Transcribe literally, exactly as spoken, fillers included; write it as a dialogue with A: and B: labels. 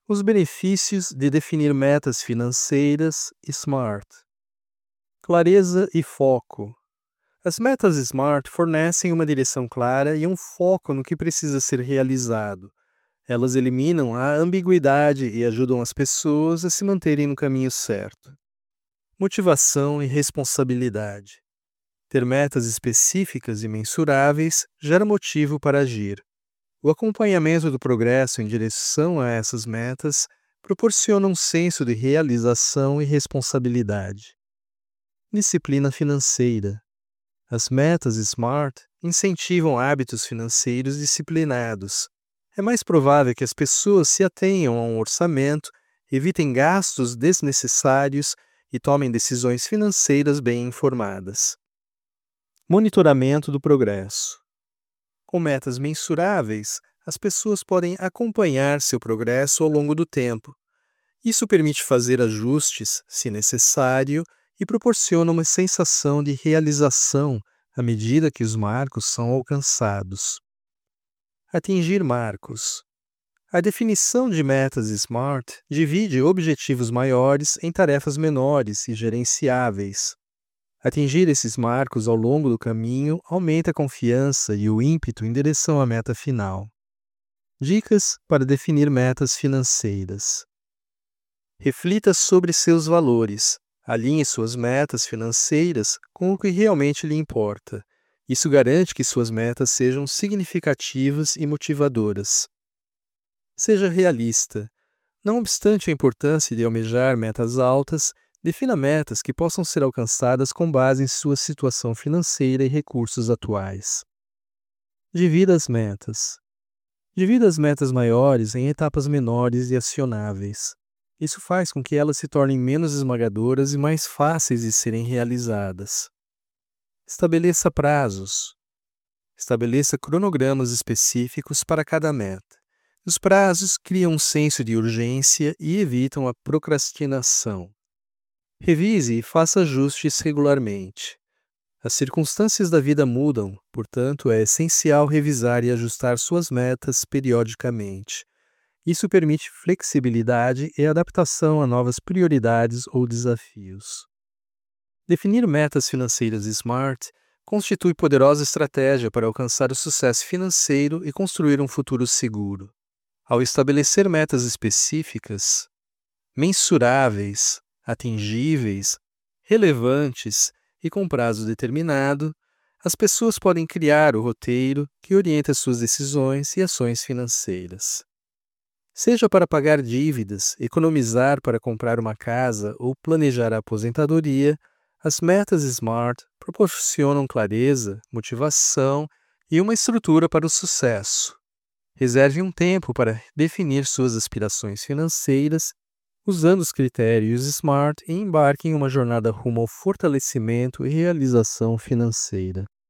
A: Os benefícios de definir metas financeiras SMART. Clareza e foco. As metas SMART fornecem uma direção clara e um foco no que precisa ser realizado. Elas eliminam a ambiguidade e ajudam as pessoas a se manterem no caminho certo. Motivação e responsabilidade. Ter metas específicas e mensuráveis gera motivo para agir. O acompanhamento do progresso em direção a essas metas proporciona um senso de realização e responsabilidade. Disciplina financeira. As metas SMART incentivam hábitos financeiros disciplinados. É mais provável que as pessoas se atenham a um orçamento, evitem gastos desnecessários e tomem decisões financeiras bem informadas. Monitoramento do progresso. Com metas mensuráveis, as pessoas podem acompanhar seu progresso ao longo do tempo. Isso permite fazer ajustes, se necessário, e proporciona uma sensação de realização à medida que os marcos são alcançados. Atingir marcos. A definição de metas SMART divide objetivos maiores em tarefas menores e gerenciáveis. Atingir esses marcos ao longo do caminho aumenta a confiança e o ímpeto em direção à meta final. Dicas para definir metas financeiras. Reflita sobre seus valores. Alinhe suas metas financeiras com o que realmente lhe importa. Isso garante que suas metas sejam significativas e motivadoras. Seja realista. Não obstante a importância de almejar metas altas, defina metas que possam ser alcançadas com base em sua situação financeira e recursos atuais. Divida as metas. Divida as metas maiores em etapas menores e acionáveis. Isso faz com que elas se tornem menos esmagadoras e mais fáceis de serem realizadas. Estabeleça prazos. Estabeleça cronogramas específicos para cada meta. Os prazos criam um senso de urgência e evitam a procrastinação. Revise e faça ajustes regularmente. As circunstâncias da vida mudam, portanto, é essencial revisar e ajustar suas metas periodicamente. Isso permite flexibilidade e adaptação a novas prioridades ou desafios. Definir metas financeiras SMART constitui poderosa estratégia para alcançar o sucesso financeiro e construir um futuro seguro. Ao estabelecer metas específicas, mensuráveis, atingíveis, relevantes e com prazo determinado, as pessoas podem criar o roteiro que orienta suas decisões e ações financeiras. Seja para pagar dívidas, economizar para comprar uma casa ou planejar a aposentadoria, as metas SMART proporcionam clareza, motivação e uma estrutura para o sucesso. Reserve um tempo para definir suas aspirações financeiras, usando os critérios SMART e embarque em uma jornada rumo ao fortalecimento e realização financeira.